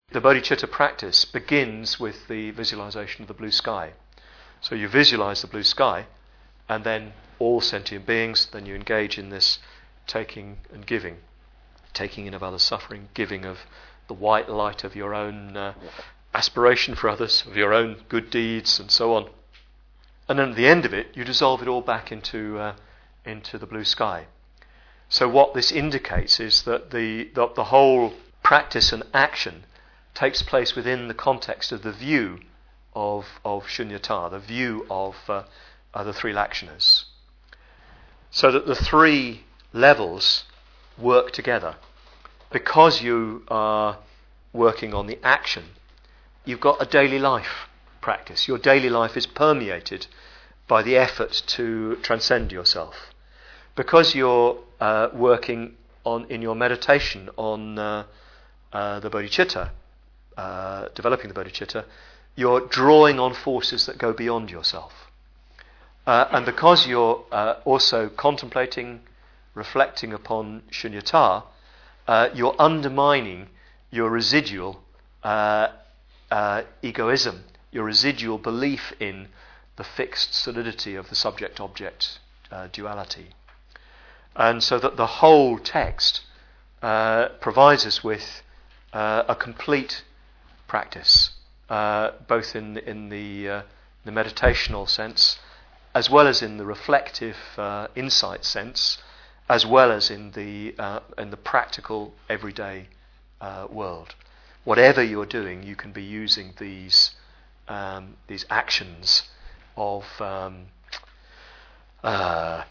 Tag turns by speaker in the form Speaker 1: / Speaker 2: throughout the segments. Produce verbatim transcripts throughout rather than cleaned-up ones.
Speaker 1: The bodhicitta practice begins with the visualization of the blue sky. So you visualize the blue sky, and then all sentient beings, then you engage in this taking and giving, taking in of others' suffering, giving of the white light of your own uh, aspiration for others, of your own good deeds, and so on. And then at the end of it, you dissolve it all back into uh, into the blue sky. So what this indicates is that the, the the whole practice and action takes place within the context of the view of of Shunyata, the view of uh, uh, the three lakshanas. So that the three levels work together. Because you are working on the action, you've got a daily life practice. Your daily life is permeated by the effort to transcend yourself. Because you're uh, working on in your meditation on uh, uh, the bodhicitta, uh, developing the bodhicitta, you're drawing on forces that go beyond yourself. Uh, and because you're uh, also contemplating, reflecting upon shunyata, uh, you're undermining your residual uh, uh, egoism, your residual belief in the fixed solidity of the subject-object uh, duality. And so that the whole text uh, provides us with uh, a complete practice, uh, both in, in the, uh, the meditational sense, as well as in the reflective uh, insight sense, as well as in the uh, in the practical everyday uh, world. Whatever you're doing, you can be using these um, these actions of um, uh,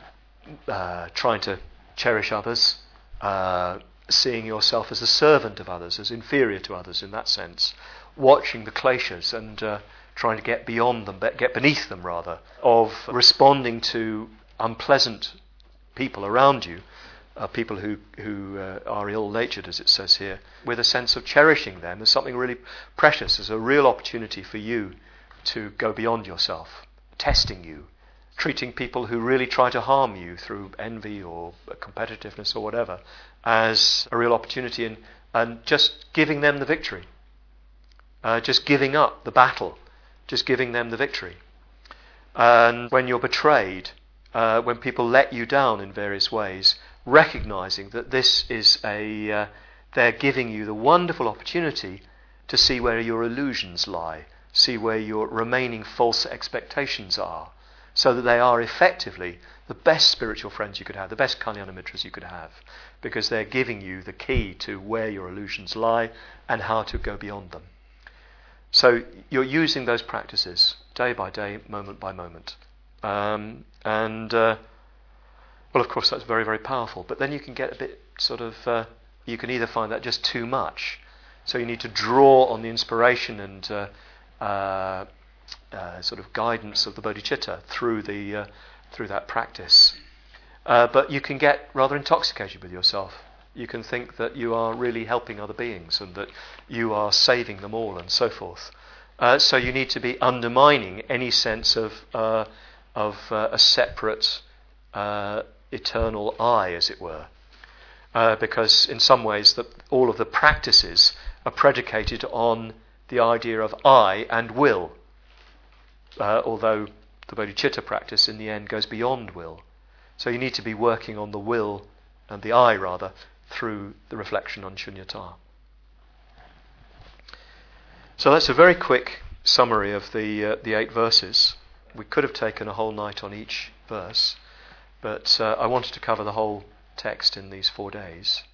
Speaker 1: uh, trying to cherish others, uh, seeing yourself as a servant of others, as inferior to others in that sense, watching the kleshas and uh, trying to get beyond them, get beneath them rather, of responding to unpleasant people around you, uh, people who, who uh, are ill-natured, as it says here, with a sense of cherishing them as something really precious, as a real opportunity for you to go beyond yourself, testing you, treating people who really try to harm you through envy or competitiveness or whatever as a real opportunity, and, and just giving them the victory, uh, just giving up the battle, just giving them the victory. And when you're betrayed, uh, when people let you down in various ways, recognizing that this is a, uh, they're giving you the wonderful opportunity to see where your illusions lie, see where your remaining false expectations are, so that they are effectively the best spiritual friends you could have, the best Kalyana Mitras you could have, because they're giving you the key to where your illusions lie and how to go beyond them. So you're using those practices day by day, moment by moment. Um, and, uh, well, of course, that's very, very powerful. But then you can get a bit sort of, uh, you can either find that just too much. So you need to draw on the inspiration and uh, uh, uh, sort of guidance of the bodhicitta through, the, uh, through that practice. Uh, but you can get rather intoxicated with yourself. You can think that you are really helping other beings and that you are saving them all and so forth. Uh, so you need to be undermining any sense of uh, of uh, a separate uh, eternal I, as it were. Uh, because in some ways that all of the practices are predicated on the idea of I and will. Uh, although the bodhicitta practice in the end goes beyond will. So you need to be working on the will and the I rather through the reflection on shunyata. So that's a very quick summary of the uh, the eight verses. We could have taken a whole night on each verse, but uh, I wanted to cover the whole text in these four days.